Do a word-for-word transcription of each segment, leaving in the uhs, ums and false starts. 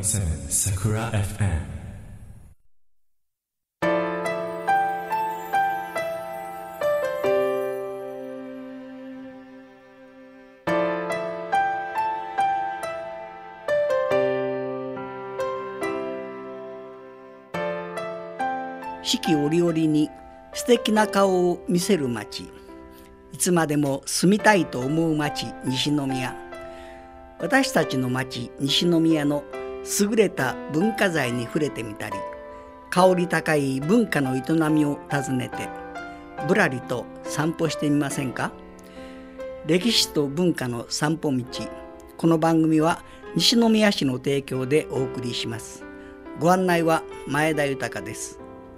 セブン Sakura エフエム。 四季折々に素敵な顔を見せる町、いつまでも住みたいと思う町、西宮。私たちの町西宮の優れた文化財に触れてみたり、香り高い文化の営みを訪ねてぶらりと散歩してみませんか。歴史と文化の散歩道、この番組は西宮市の提供でお送りします。ご案内は前田豊です。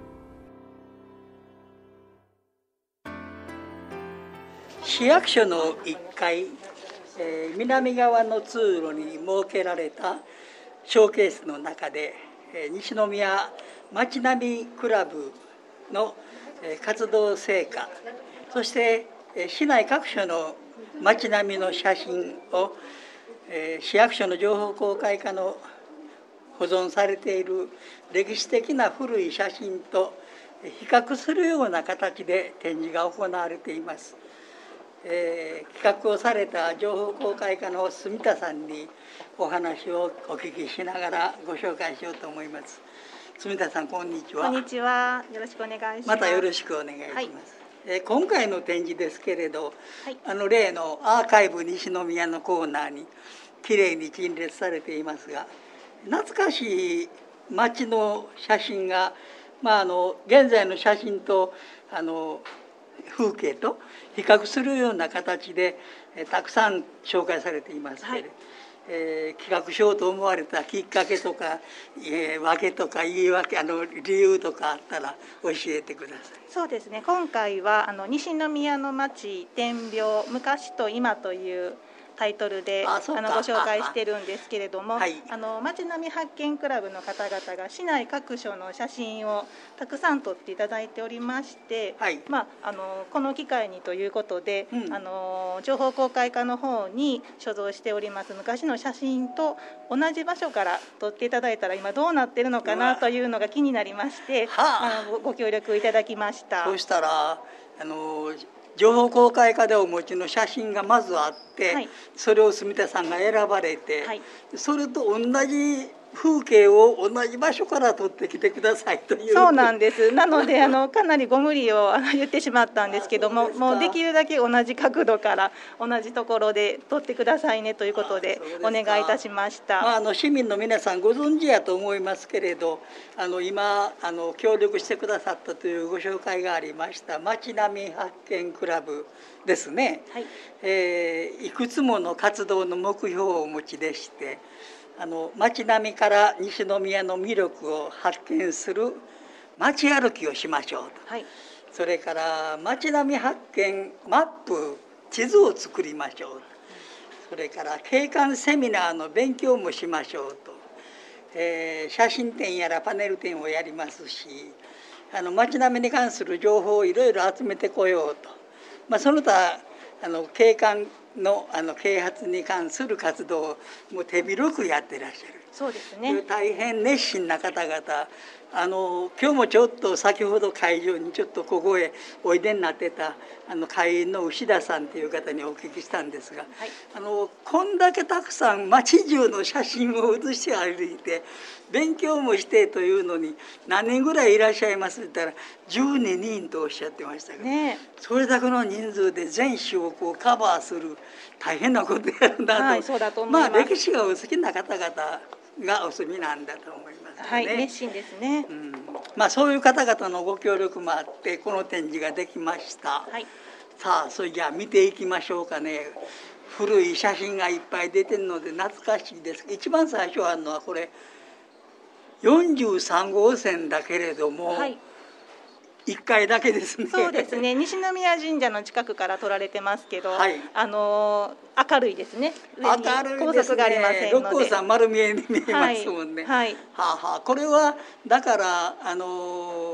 市役所のいっかい、えー、南側の通路に設けられたショーケースの中で、えー、西宮町並みクラブの、えー、活動成果、そして、えー、市内各所の町並みの写真を、えー、市役所の情報公開課の保存されている歴史的な古い写真と比較するような形で展示が行われています。えー、企画をされた情報公開課の住田さんにお話をお聞きしながらご紹介しようと思います。住田さん、こんにちは。 こんにちは。よろしくお願いします。 またよろしくお願いします。はい、えー、今回の展示ですけれど、はい、あの例のアーカイブ西宮のコーナーにきれいに陳列されていますが、懐かしい街の写真が、まあ、あの現在の写真とあの風景と比較するような形でえたくさん紹介されていますけれど、はい、えー、企画しようと思われたきっかけとか、えー、訳とか言い訳、あの理由とかあったら教えてください。 そうですね、今回はあの西宮の町点描昔と今というタイトルでああのご紹介してるんですけれども、あ、はい、あの町並み発見クラブの方々が市内各所の写真をたくさん撮っていただいておりまして、はい、まあ、あのこの機会にということで、うん、あの情報公開課の方に所蔵しております昔の写真と同じ場所から撮っていただいたら今どうなってるのかなというのが気になりまして、あの ご, ご協力いただきました。 そうしたらあの情報公開課でお持ちの写真がまずあって、はい、それを住田さんが選ばれて、はい、それと同じ風景を同じ場所から撮ってきてくださいという。 そうなんです。なのであのかなりご無理を言ってしまったんですけども、もうできるだけ同じ角度から同じところで撮ってくださいねということでお願いいたしました。 まあ、あの市民の皆さんご存知やと思いますけれど、あの今あの協力してくださったというご紹介がありました町並み発見クラブですね、はい、えー、いくつもの活動の目標をお持ちでして、あの街並みから西宮の魅力を発見する街歩きをしましょうと、はい、それから街並み発見マップ地図を作りましょうと、それから景観セミナーの勉強もしましょうと、えー、写真展やらパネル展をやりますし、あの街並みに関する情報をいろいろ集めてこようと、まあ、その他あの景観のあの啓発に関する活動をもう手広くやってらっしゃる。 そうですね。 大変熱心な方々、あの今日もちょっと先ほど会場にちょっとここへおいでになってたあの会員の牛田さんという方にお聞きしたんですが、はい、あのこんだけたくさん街中の写真を写して歩いて勉強もしてというのに何人ぐらいいらっしゃいますって言ったらじゅうににんとおっしゃってましたけど、ね、それだけの人数で全市をこうカバーする大変なことやるなと、 はい、そうだと思います。 まあ歴史がお好きな方々がお住みなんだと思いますね。 はい、熱心ですね。 うん、まあそういう方々のご協力もあってこの展示ができました。はい、さあそれじゃあ見ていきましょうかね。古い写真がいっぱい出てるので懐かしいです。一番最初あるのはこれよんじゅうさん号線だけれども、はい、いっかいだけですね。 そうですね。西宮神社の近くから撮られてますけど、はい、あの明るいですね。 明るいですね。六甲山丸見えに見えますもんね。はいはい、はあはあ、これはだからあの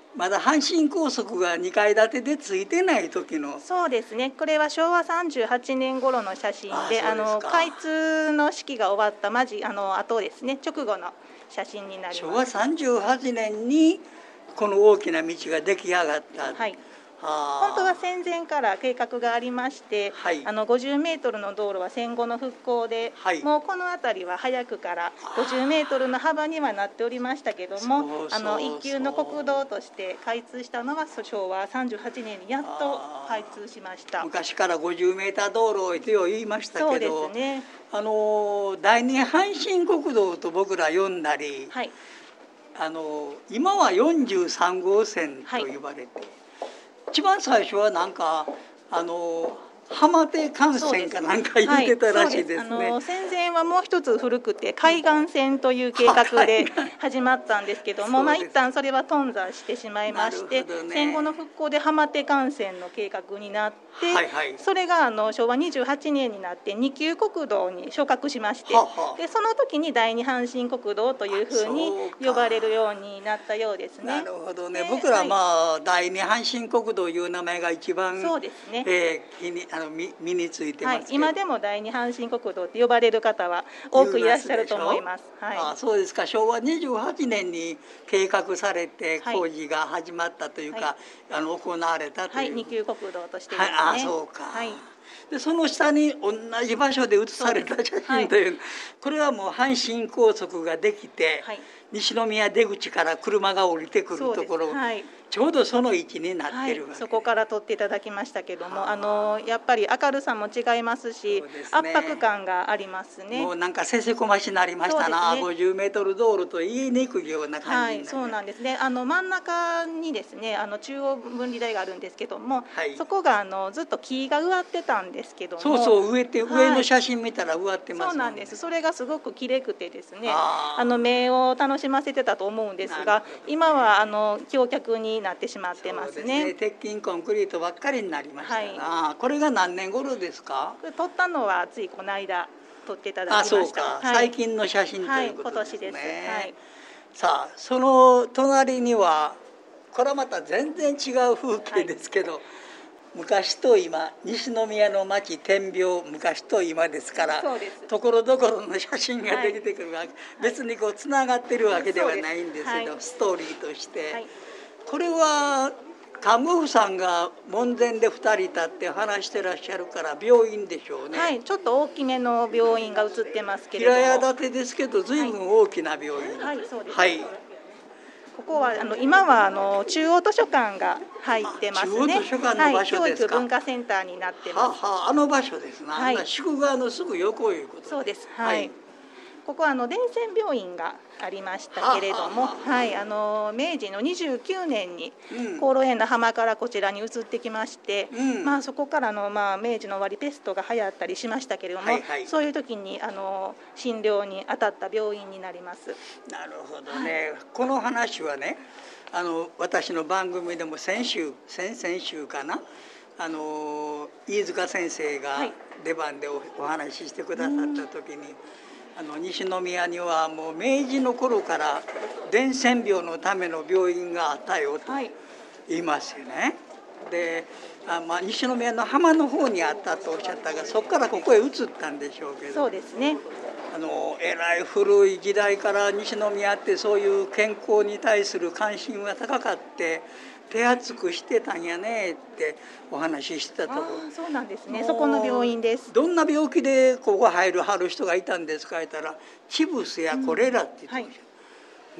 まだ阪神高速がにかい建てでついてない時の。 そうですね。これはしょうわさんじゅうはちねん頃の写真で、あの開通の式が終わったまじあの後ですね、直後の写真になります。 しょうわさんじゅうはちねんにこの大きな道が出来上がった。 はい。本当は戦前から計画がありまして、はい、あのごじゅうメートルの道路は戦後の復興で、はい、もうこの辺りは早くからごじゅうメートルの幅にはなっておりましたけども、あの一級の国道として開通したのはしょうわさんじゅうはちねんにやっと開通しました。 昔からごじゅうメーター道路と言いましたけど、 そうですね、 あの第二阪神国道と僕ら呼んだり、はい、あの今はよんじゅうさんごうせんと呼ばれて、はい、一番最初はなんかあの浜手幹線かなんか言ってたらしいですね。 はい、あの戦前はもう一つ古くて海岸線という計画で始まったんですけども、まあ一旦それは頓挫してしまいまして、ね、戦後の復興で浜手幹線の計画になって、はいはい、それがあのしょうわにじゅうはちねんになってに級国道に昇格しまして、ははでその時に第二阪神国道というふうに呼ばれるようになったようですね。 なるほどね。僕らまあ、はい、第二阪神国道いう名前が一番そうですね、 えー身についてますけど、はい、 今でも第二阪神国道って呼ばれる方は多くいらっしゃると思います。はい、 ああそうですか。しょうわにじゅうはちねんに計画されて工事が始まったというか、はい、あの行われたという、 はい、二級国道としてですね。 はい、あそうか、はい、でその下に同じ場所で写された写真という、はい、これはもう阪神高速ができて、はい、西宮出口から車が降りてくるところ、はい、ちょうどその位置になってるわけ、 はい、そこから撮っていただきましたけども、あのやっぱり明るさも違いますし、ね、圧迫感がありますね。 もうなんかせせこましになりましたな、ね、ごじゅうメートル道路と言いにくいような感じになりました。はい、 そうなんですね。あの真ん中にですね、あの中央分離帯があるんですけども、はい、そこがあのずっと木が植わってたんですけども、 そうそう植えて、はい、上の写真見たら植わってますもんね。 そうなんです。それがすごくきれくてですね、あ, あの目を楽しませてたと思うんですが、今はあの橋脚になってしまってますね。 そうですね、鉄筋コンクリートばっかりになりましたな、はい、これが何年頃ですか？ 撮ったのはついこの間撮っていただきました。 あ、そうか、はい、最近の写真ということですね。 はい、今年です。はい、 さあその隣にはこれはまた全然違う風景ですけど、はい、昔と今、西宮の町天描、昔と今ですから、ところどころの写真ができてくるわけ、はい、別にこうつながってるわけではないんですけど、はい、ストーリーとして、はい、これは看護婦さんが門前でふたり立って話してらっしゃるから病院でしょうね。 はい、ちょっと大きめの病院が映ってますけれども、 平屋建てですけど随分大きな病院。 はい、はい、そうです。 はい、 ここはあの今はあの中央図書館が入ってますね。 中央図書館の場所ですか？ はい、教育文化センターになってます。 ははあの場所ですな。はい、宿川のすぐ横いうことで。 そうです。はい。はい、ここはあの伝染病院がありましたけれども、はい、あの明治のにじゅうきゅうねんに香炉園の浜からこちらに移ってきまして、うん、まあそこからのまあ明治の終わりペストが流行ったりしましたけれども、はいはい、そういう時にあの診療に当たった病院になります。 なるほどね。はい、この話はね、あの私の番組でも先週先々週かな、あの飯塚先生が出番で お, お話ししてくださった時に、あの西宮にはもう明治の頃から伝染病のための病院があったよと言いますよね。で、あ、まあ、西宮の浜の方にあったとおっしゃったが、そこからここへ移ったんでしょうけど。 そうですね。 あのえらい古い時代から西宮ってそういう健康に対する関心が高かって手厚くしてたんやねってお話ししてたところ。 あ、そうなんですね。そこの病院です。 どんな病気でここ入るはる人がいたんですか言ったら、チフスやコレラって言ってました、うん、はい、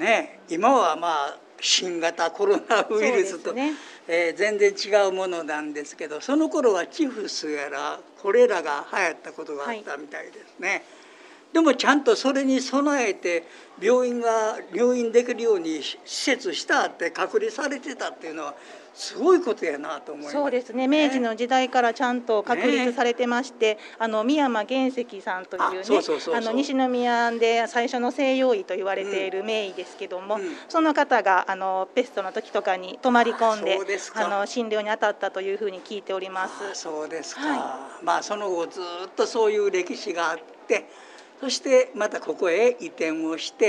ね、今はまあ新型コロナウイルスと、ね、えー、全然違うものなんですけど、その頃はチフスやらコレラが流行ったことがあったみたいですね。はい、でもちゃんとそれに備えて病院が入院できるように施設したって隔離されてたっていうのはすごいことやなと思います。 そうですね。明治の時代からちゃんと確立されてまして、ね、あの三山原石さんというね、あの西宮で最初の西洋医と言われている名医ですけども、うんうん、その方があのペストの時とかに泊まり込んで、あの診療に当たったというふうに聞いております。 あ、そうですか。はい、まあその後ずっとそういう歴史があって、そしてまたここへ移転をして、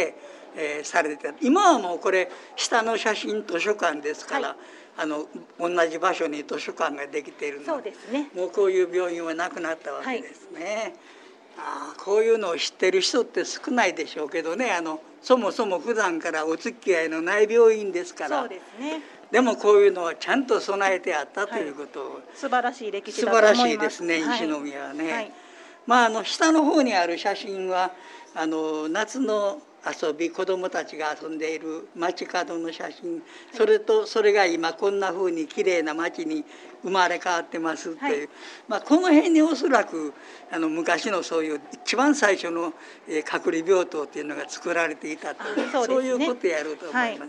えー、されてた。今はもうこれ下の写真図書館ですから、はい、あの同じ場所に図書館ができているので、 そうですね、 もうこういう病院はなくなったわけですね。はい、あこういうのを知ってる人って少ないでしょうけどね、あのそもそも普段からお付き合いのない病院ですから。 そうですね。 でもこういうのはちゃんと備えてあったということを、はい、 素晴らしい歴史だと思います。 素晴らしいですね、西宮はね。はいはい、まあ、あの下の方にある写真はあの夏の遊び、子どもたちが遊んでいる街角の写真、それとそれが今こんな風にきれいな街に生まれ変わってますという、はい、まあ、この辺におそらくあの昔のそういう一番最初の隔離病棟っていうのが作られていたという、そう、そういうことやろうと思います。はい、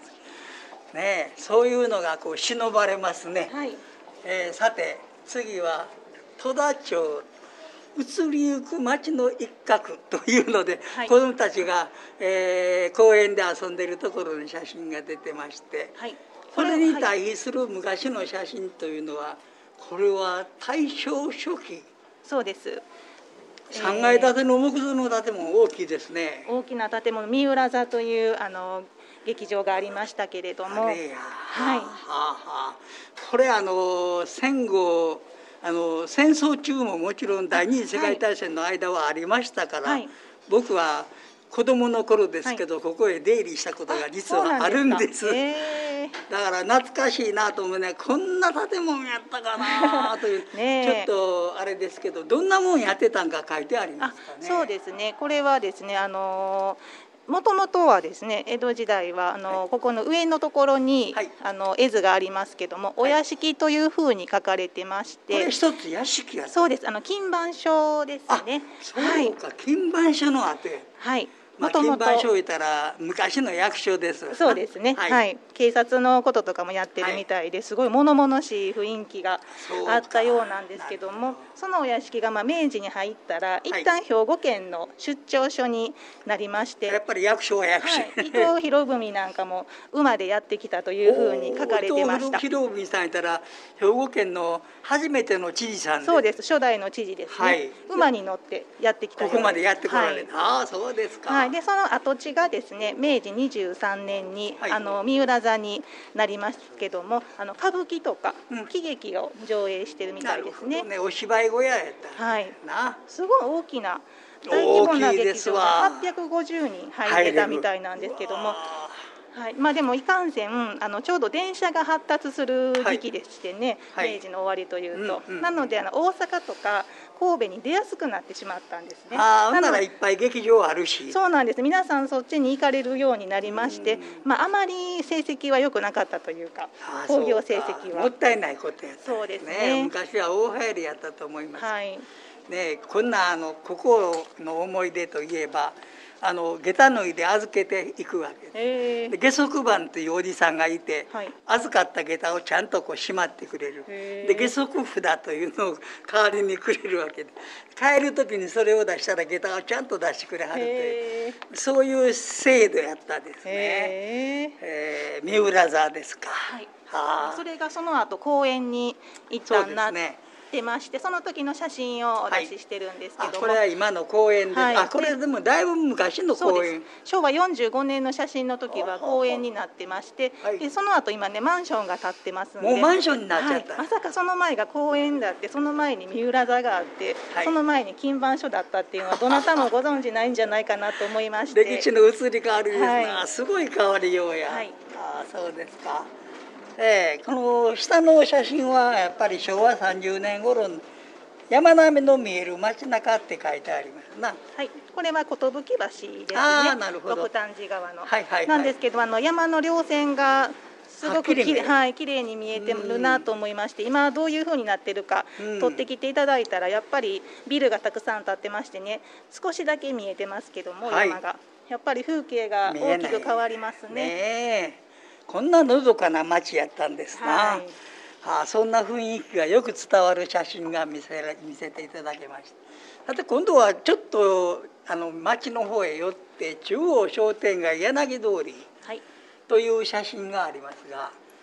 ね、そういうのがこう忍ばれますね。はい、えー、さて次は戸田町移りゆく町の一角というので、はい、子どもたちが、えー、公園で遊んでいるところの写真が出てまして、はい、これに対比する昔の写真というのは、これは大正初期。そうです。さんがい建ての木造の建物、大きいですね。 大きな建物、三浦座というあの劇場がありましたけれども、 あれや、はい、はあはあ、これあの戦後あの戦争中ももちろん第二次世界大戦の間はありましたから、はい、僕は子供の頃ですけど、はい、ここへ出入りしたことが実はあるんです。だから懐かしいなと思うね、こんな建物やったかなというね、ちょっとあれですけど、どんなもんやってたんか書いてありますかね。 そうですね、これはですね、あのもともとはですね、江戸時代はあの、はい、ここの上のところに、はい、あの絵図がありますけども、お屋敷というふうに書かれてまして、 これ一つ屋敷やった。 そうです、あの金番所ですね。 そうか、はい、金番所のあて、 はい、 まあ、金番所言ったら昔の役所です。 そうですね、はいはい、警察のこととかもやってるみたいで、すごい物々しい雰囲気があったようなんですけども、そのお屋敷がまあ明治に入ったら一旦兵庫県の出張所になりまして、 やっぱり役所は役所、はい、 伊藤博文なんかも馬でやってきたというふうに書かれてました。 伊藤博文さん言ったら兵庫県の初めての知事さんで、 そうです、初代の知事ですね、はい、馬に乗ってやってきた。 ここまでやってこられた、はい、ああそうですか。 はい、でその跡地がですね、明治にじゅうさんねんに、はい、あの三浦座になりますけども、あの歌舞伎とか喜劇を上映してるみたいですね。 うん、ね、お芝居小屋やった、 はい、 な、 すごい大きな大規模な劇場がはっぴゃくごじゅうにん入ってたみたいなんですけども、はい、まあでもいかんせんあのちょうど電車が発達する時期でしてね、はい、明治の終わりというと、うんうん、なのであの大阪とか神戸に出やすくなってしまったんですね。 ああ、ならいっぱい劇場あるし。 そうなんです。皆さんそっちに行かれるようになりまして、まああまり成績は良くなかったというか、興行成績はもったいないことやった、 そうですね。 昔は大流行りやったと思います。 はい。 ね、こんなあのここの思い出といえば、あの下駄脱いで預けていくわけです。で下足番というおじさんがいて、はい、預かった下駄をちゃんとこうしまってくれる。で下足札というのを代わりにくれるわけで、帰る時にそれを出したら下駄をちゃんと出してくれはるという、そういう制度やったですね。えー、三浦座ですか。はい、 はあ、それがその後公園に行ったんなって出まして、その時の写真をお出ししてるんですけども、はい、 これは今の公園で、はい、あこれでもだいぶ昔の公園。 しょうわよんじゅうごねんの写真の時は公園になってまして、はい、でその後今ねマンションが建ってますんで、 もうマンションになっちゃった、 はい、まさかその前が公園だって、その前に三浦座があって、はい、その前に金番所だったっていうのはどなたもご存知ないんじゃないかなと思いまして歴史の移り変わりですね、はい、すごい変わりようや、はい、あそうですか。えー、この下の写真はやっぱりしょうわさんじゅうねん頃山並みの見える街中って書いてありますな。 はい、これは寿橋ですね。 あ、なるほど。 六反寺川の、 はいはいはい、 なんですけど、あの山の稜線がすごくきれい、はい、きれいに見えてるなと思いまして、今どういう風になってるか撮ってきていただいたら、やっぱりビルがたくさん建ってましてね、少しだけ見えてますけども、はい、山がやっぱり風景が大きく変わりますね。 ねえ、こんなのどかな街やったんですな。はい、はあ、そんな雰囲気がよく伝わる写真が見せ、見せていただきました。さて今度はちょっとあの町の方へ寄って中央商店街柳通りという写真がありますが、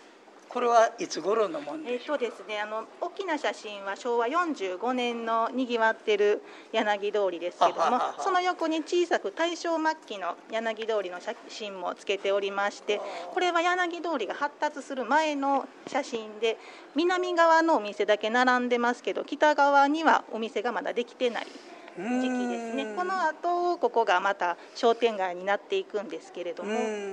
これはいつ頃のものえっとですね、あの大きな写真はしょうわよんじゅうごねんのにぎわってる柳通りですけども、はははその横に小さく大正末期の柳通りの写真もつけておりまして、これは柳通りが発達する前の写真で、南側のお店だけ並んでますけど、北側にはお店がまだできてない時期ですね。この後ここがまた商店街になっていくんですけれども、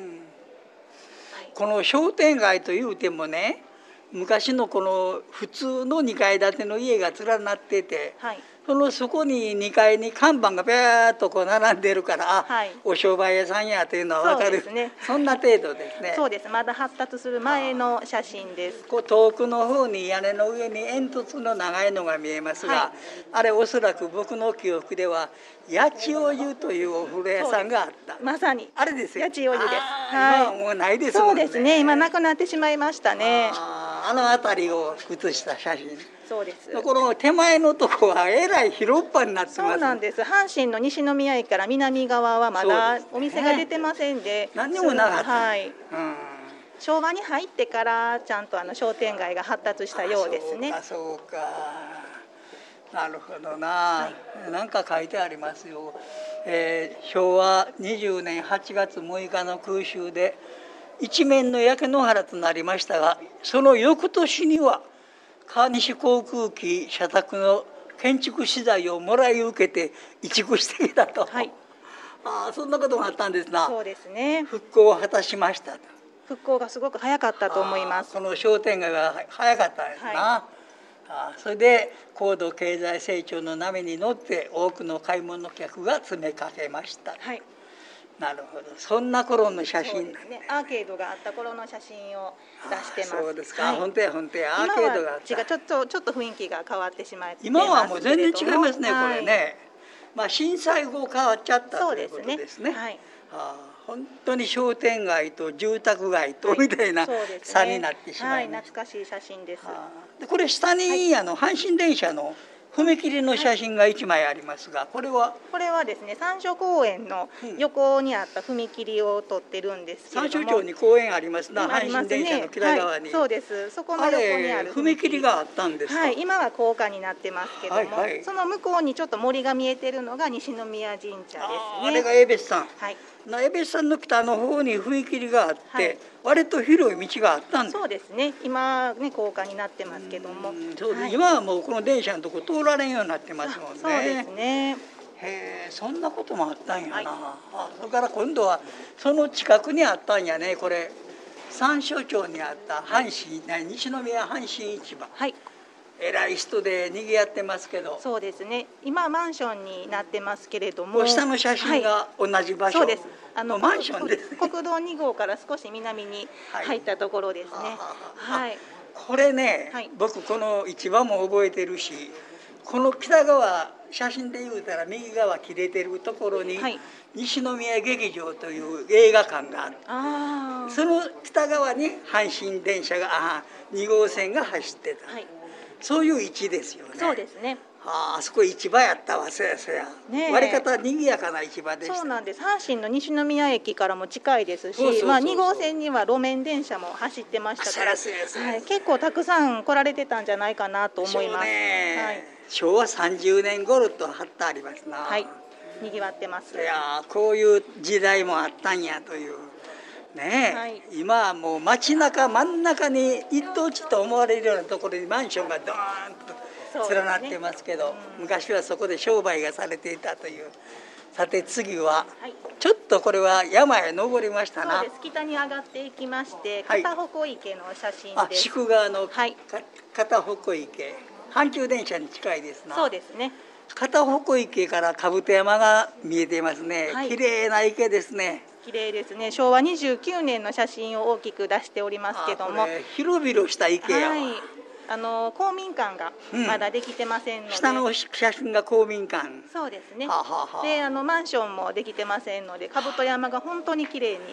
この商店街というてもね、昔のこの普通のにかい建ての家が連なってて、はい、そのそこににかいに看板がビャーっとこう並んでるから、はい、お商売屋さんやというのは分かる。 そ, ね、そんな程度ですね。 そうです。まだ発達する前の写真です。 こう遠くの方に屋根の上に煙突の長いのが見えますが、はい、あれおそらく僕の記憶では八千代湯というお風呂屋さんがあった。 まさにあれですよ。 八千代湯です。 はい、今はもうないですもんね。 そうですね。今なくなってしまいましたね。 あ, あの辺りを写した写真。 そうです。 この手前のとこはえらい広っ端になってます。 そうなんです。阪神の西宮駅から南側はまだお店が出てませんで、 何にもなかった。 はい。うん、昭和に入ってからちゃんとあの商店街が発達したようですね。 そうかそうか。なるほどな、はい、なんか書いてありますよ、えー、しょうわにじゅうねんはちがつむいかの空襲で一面の焼け野原となりましたが、その翌年には川西航空機社宅の建築資材をもらい受けて移築してきたと、はい、あ、そんなことがあったんですな。 そうですね。 復興を果たしましたと。 復興がすごく早かったと思います。 この商店街が早かったですな、はい。あ、それで高度経済成長の波に乗って多くの買い物客が詰めかけました、はい。なるほど。そんな頃の写真。そうですね。 アーケードがあった頃の写真を出してます。 そうですか。はい、本当や本当や。アーケードがあった。 今はちょっとちょっと雰囲気が変わってしまってますけれども。 今はもう全然違いますね、これね。はい、まあ震災後変わっちゃったということですね。はい。あ、本当に商店街と住宅街とみたいな差になってしまいました。はい、 懐かしい写真です。 でこれ下に、はい、あの阪神電車の踏切の写真がいちまいありますが、これはこれはですね、三所公園の横にあった踏切を撮ってるんですけれども、 三所町に公園ありますな、阪神電車の北側に、 はい、そうです。そこの横にある踏切があったんですか。 はい、今は高架になってますけども、はいはい、その向こうにちょっと森が見えてるのが西宮神社ですね。 あ, あれが江別さん、 はい、 江別さんの北の方に踏切があって、はい、割と広い道があったんです。 そうですね。今ね高架になってますけども、 そうで、はい、今はもうこの電車のとこ通られんようになってますもんね。 そうですね。 へえ、そんなこともあったんやな、はい、あ、それから今度はその近くにあったんやね。これ三所町にあった阪神、はい、西宮阪神市場、はい、えらい人で賑わってますけど。 そうですね。今マンションになってますけれども、 下の写真が同じ場所、 はい、そうです。あのマンションです、ね、 国道にごうから少し南に入ったところですね。はい、はい、 これね、はい、僕この市場も覚えてるし、この北側写真で言うたら右側切れてるところに、はい、西宮劇場という映画館がある。あ、その北側に阪神電車があにごうせんが走ってた、はい、そういう位置ですよね。 そうですね。 あ, あそこ市場やったわ。そやそや、ね、割り方にぎやかな市場でした。 そうなんです。阪神の西宮駅からも近いですし、まあ、にごうせんには路面電車も走ってましたから、はい、結構たくさん来られてたんじゃないかなと思います。ね、はい、 しょうわさんじゅうねん頃と貼ってありますな。 はい、にぎわってます。 いや、こういう時代もあったんやというね、はい、今はもう街中真ん中に一等地と思われるようなところにマンションがドーンと連なってますけど、ね、うん、昔はそこで商売がされていたという。さて次は、はい、ちょっとこれは山へ登りましたな。 そうです。北に上がっていきまして、片鉾池の写真です。 あ、宿川の、はい、片鉾池、阪急電車に近いですな。 そうですね。 片鉾池から兜山が見えていますね。はい、綺麗な池ですね。 綺麗ですね。しょうわにじゅうきゅうねんの写真を大きく出しておりますけども、 これ広々した池やわ。はい、 あの公民館がまだできてませんので、うん、 下の写真が公民館。 そうですね。 はははで、あのマンションもできてませんので、兜山が本当に綺麗に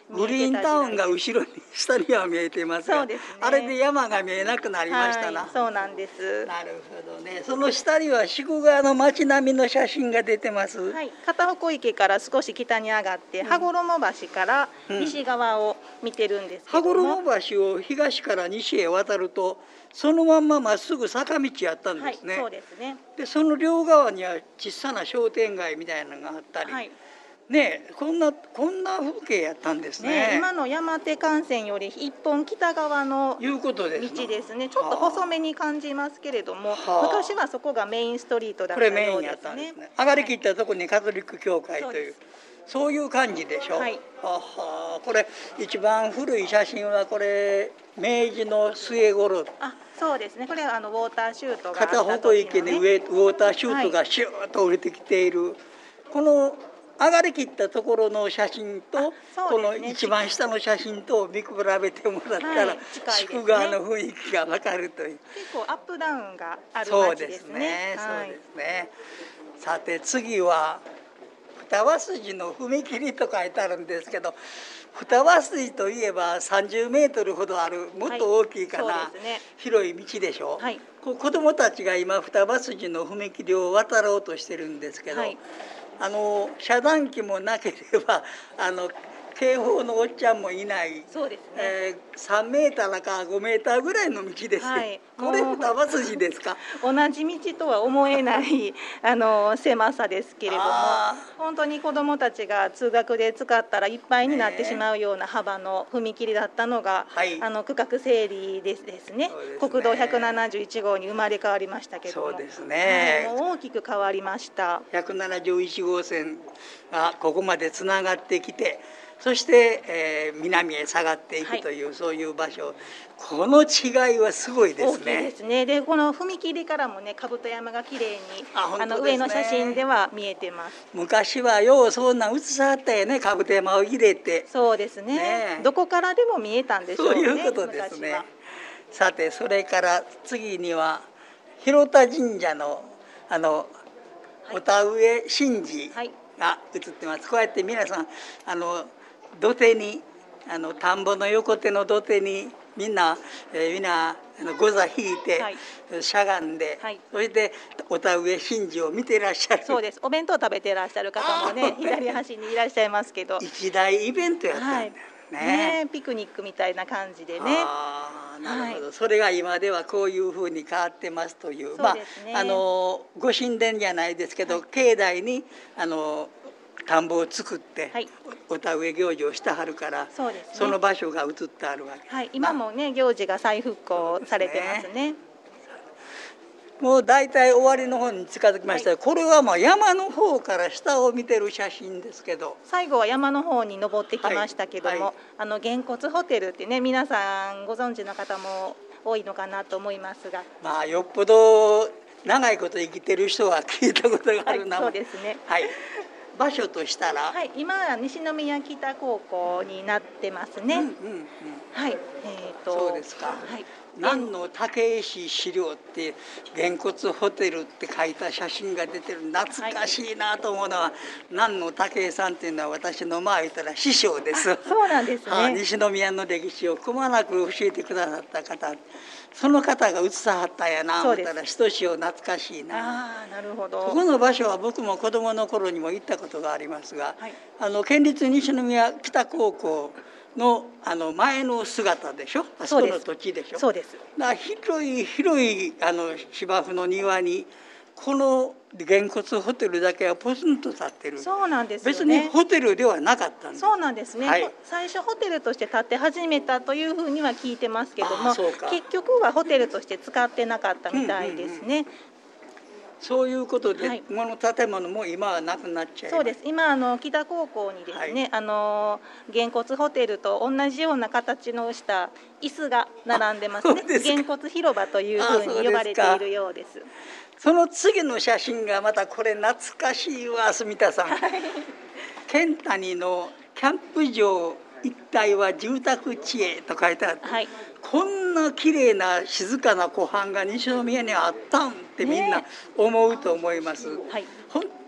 グリーンタウンが後ろに下には見えていますが、そうですね、あれで山が見えなくなりましたな、 はい、そうなんです。 なるほどね。その下には宿川の街並みの写真が出てます、 はい、片鉾池から少し北に上がって、うん、羽衣橋から西側を見てるんですけども、 羽衣橋を東から西へ渡るとそのまんままっすぐ坂道やったんですね、 はい、そうですね。 でその両側には小さな商店街みたいなのがあったり、はい、ね、こんなこんな風景やったんです ね, ね。今の山手幹線より一本北側の道ですね。ちょっと細めに感じますけれども、昔はそこがメインストリートだったようですね。これメインやったんですね。 上がりきったところにカトリック教会という、そういう感じでしょ。はい、ははこれ一番古い写真はこれ明治の末頃。 あ、そうですね。これはあのウォーターシュートがあった片鉾池に上ウォーターシュートがシューッと降りてきている、はい、この上がりきったところの写真と、ね、この一番下の写真と見比べてもらったら、はい、宿川の雰囲気が分かるという。 結構アップダウンがある街ですね。そうですね。はい、そうですね。さて次は双葉筋の踏切と書いてあるんですけど、双葉筋といえばさんじゅうメートルほどあるもっと大きいかな、はい、ね、広い道でしょ、はい、子どもたちが今双葉筋の踏切を渡ろうとしてるんですけど、はい、あの遮断機もなければあの警報のおっちゃんもいない、そうですね、えー、さんメーターかごメーターぐらいの道ですよ、はい、これ双葉筋ですか？ 同じ道とは思えないあの狭さですけれども、本当に子どもたちが通学で使ったらいっぱいになってしまうような幅の踏切だったのが、はい、あの区画整理ですですね、国道ひゃくななじゅういち号に生まれ変わりましたけども、 そうですね、 はい、もう大きく変わりました。 ひゃくななじゅういち号線がここまでつながってきて、そして、えー、南へ下がっていくという、はい、そういう場所、この違いはすごいですね。大きいですね。でこの踏切からもね、兜山がきれいに あ, あの上の写真では見えてます。 昔はようそんな映さはったよね、兜山を入れて。 そうです ね, ねどこからでも見えたんでしょうね。 そういうことですね。さてそれから次には広田神社のあの、はい、お田植神事が映ってます、はい、こうやって皆さんあの土手にあの田んぼの横手の土手にみんな、えー、みんなあの御座引いて、はい、しゃがんで、はい、そしてお田植え神事を見ていらっしゃる。 そうです。お弁当食べていらっしゃる方もね左端にいらっしゃいますけど、 一大イベントやったんだよね、はい、ね、 ピクニックみたいな感じでね。 あ、なるほど、はい、それが今ではこういうふうに変わってますという、まあ、あのご神殿じゃないですけど、はい、境内にあの田んぼを作って、はい、お田植え行事をしてはるから、 そうですね、その場所が映ってあるわけです、 はい、今もね行事が再復興されてますね。 もう大体終わりの方に近づきました、はい、これはまあ山の方から下を見てる写真ですけど、 最後は山の方に登ってきましたけども、はいはい、あのげんこつホテルってね、皆さんご存知の方も多いのかなと思いますが、 まあよっぽど長いこと生きてる人は聞いたことがあるな、 はい、そうですね、 はい、場所としたら、 はい、今は西宮北高校になってますね、うんうんうん、はい、えーと、 そうですか、はい、南野武石資料ってげんこつホテルって書いた写真が出てる、懐かしいなと思うのは、はい、南野武さんっていうのは私のまあ言ったら師匠です。 そうなんですね、はあ、 西宮の歴史をくまなく教えてくださった方、その方が映さはったんやな思ったらひとしお懐かしいな。 あ、なるほど。 ここの場所は僕も子どもの頃にも行ったことがありますが、はい、あの県立西宮北高校のあの前の姿でしょ、あそこの土地でしょ。 そうです。 だから広い広いあの芝生の庭にこのげんこつホテルだけはポツンと立ってる。 そうなんですよね。 別にホテルではなかったんです。 そうなんですね、はい、最初ホテルとして建て始めたというふうには聞いてますけども、結局はホテルとして使ってなかったみたいですね、うんうんうん、 そういうことで、はい、この建物も今はなくなっちゃいます。 そうです。今あの北高校にですね、はい、あのげんこつホテルと同じような形のした椅子が並んでますね。げんこつ広場というふうに呼ばれているようです。 その次の写真がまたこれ懐かしいわ、住田さん、はい、剣谷のキャンプ場一帯は住宅地へと書いてあって、はい、こんな綺麗な静かな湖畔が西宮にあったんってみんな思うと思います、ね、はい、本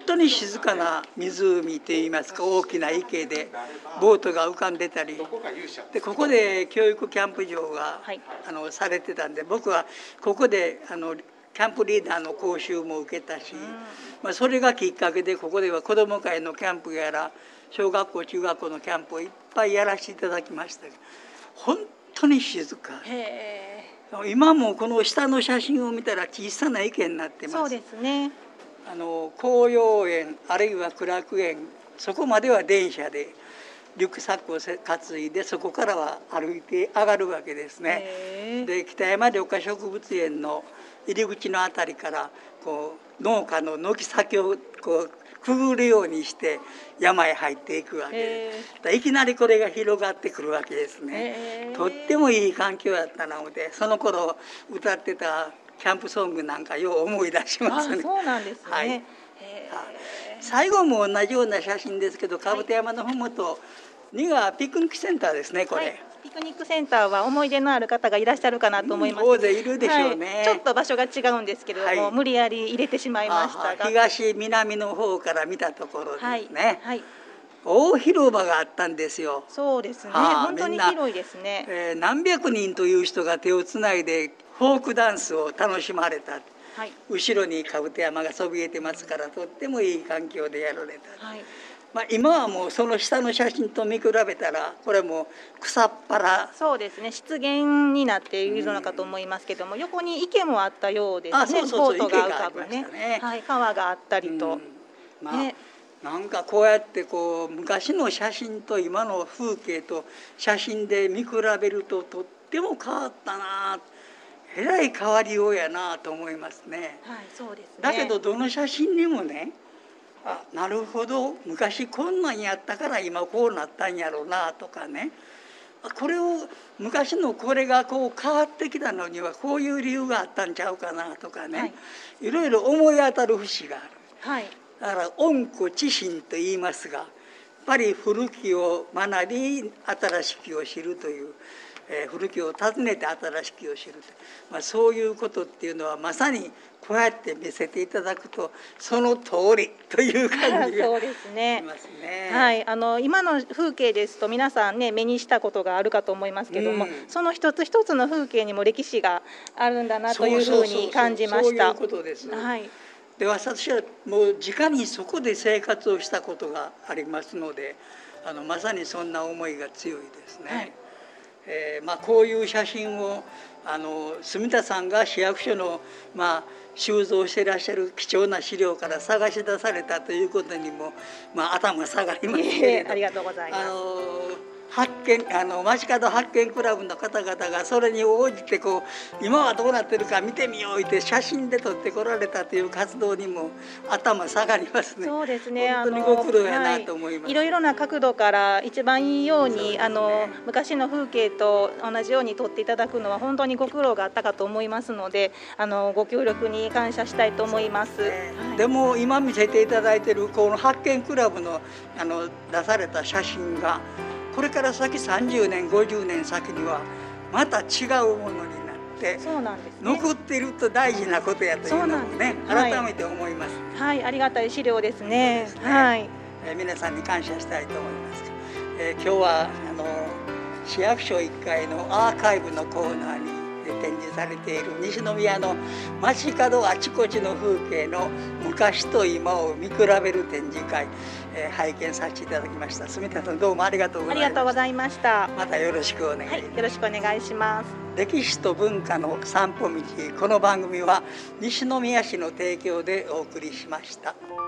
当に静かな湖といいますか大きな池でボートが浮かんでたりで、ここで教育キャンプ場が、はい、あのされてたんで、僕はここであのキャンプリーダーの講習も受けたし、まあ、それがきっかけでここでは子ども会のキャンプやら小学校中学校のキャンプをいっぱいやらせていただきました。本当に静か。へー。今もこの下の写真を見たら小さな池になってます。 そうですね。 あの紅葉園あるいは苦楽園、そこまでは電車でリュックサックを担いでそこからは歩いて上がるわけですね。で北山緑化植物園の入り口のあたりからこう農家の軒先をこうくぐるようにして山へ入っていくわけで、いきなりこれが広がってくるわけですね。とってもいい環境やったので、その頃歌ってたキャンプソングなんかよう思い出しますね。 あ、そうなんですね。はい、 最後も同じような写真ですけど、兜山のふもとにがピクニックセンターですね、これ。はい、 ピクニックセンターは思い出のある方がいらっしゃるかなと思います。 うん、大勢いるでしょうね。 はい、ちょっと場所が違うんですけれども、はい、無理やり入れてしまいましたが、 東南の方から見たところですね。 はいはい、 大広場があったんですよ。 そうですね。本当に広いですね。 えー、何百人という人が手をつないでフォークダンスを楽しまれた。はい、後ろに兜山がそびえてますから、とってもいい環境でやられた。はい、まあ、今はもうその下の写真と見比べたらこれも草っぱら。 そうですね、湿原になっているのかと思いますけども、うん、横に池もあったようですね。そうそうそう、ボートが浮かぶね、ね、はい、川があったりと、うん、 まあね、なんかこうやってこう昔の写真と今の風景と写真で見比べるととっても変わったな、えらい変わりようやなと思いますね。 はい、そうですね。 だけどどの写真にもね、あ、なるほど昔こんなんやったから今こうなったんやろうなとかね、これを昔のこれがこう変わってきたのにはこういう理由があったんちゃうかなとかね、はい、いろいろ思い当たる節がある。はい、だから温故知新と言いますが、やっぱり古きを学び新しきを知るという、えー、古きを訪ねて新しきを知ると、まあ、そういうことっていうのはまさにこうやって見せていただくとその通りという感じがしますね。そうですね。 はい、あの今の風景ですと皆さんね目にしたことがあるかと思いますけども、うん、その一つ一つの風景にも歴史があるんだなというふうに感じました。 そういうことです。はい。で私はもう直にそこで生活をしたことがありますので、あのまさにそんな思いが強いですね。はい、えーまあ、こういう写真をあの住田さんが市役所の、まあ、収蔵していらっしゃる貴重な資料から探し出されたということにも、まあ、頭下がりますけれど、 ありがとうございます。あの発見あの街角発見クラブの方々がそれに応じてこう今はどうなってるか見てみようって写真で撮ってこられたという活動にも頭下がりますね。 そうですね。 本当にご苦労やなと思います。 はい、いろいろな角度から一番いいように、ね、あの昔の風景と同じように撮っていただくのは本当にご苦労があったかと思いますので、あのご協力に感謝したいと思います。 ね、はい、でも今見せていただいているこの発見クラブのあの出された写真がこれから先さんじゅうねんごじゅうねん先にはまた違うものになって、 そうなんですね、 残っていると大事なことやというのもね、改めて思います。 はい、はい、ありがたい資料ですね。ですね、はい、 えー、皆さんに感謝したいと思います。えー、今日はあの市役所いっかいのアーカイブのコーナーに展示されている西宮の街角あちこちの風景の昔と今を見比べる展示会、えー、拝見させていただきました。住田さんどうもありがとうございました。 ありがとうございました。 またよろしくお願いします。はい、 よろしくお願いします。 歴史と文化の散歩道、この番組は西宮市の提供でお送りしました。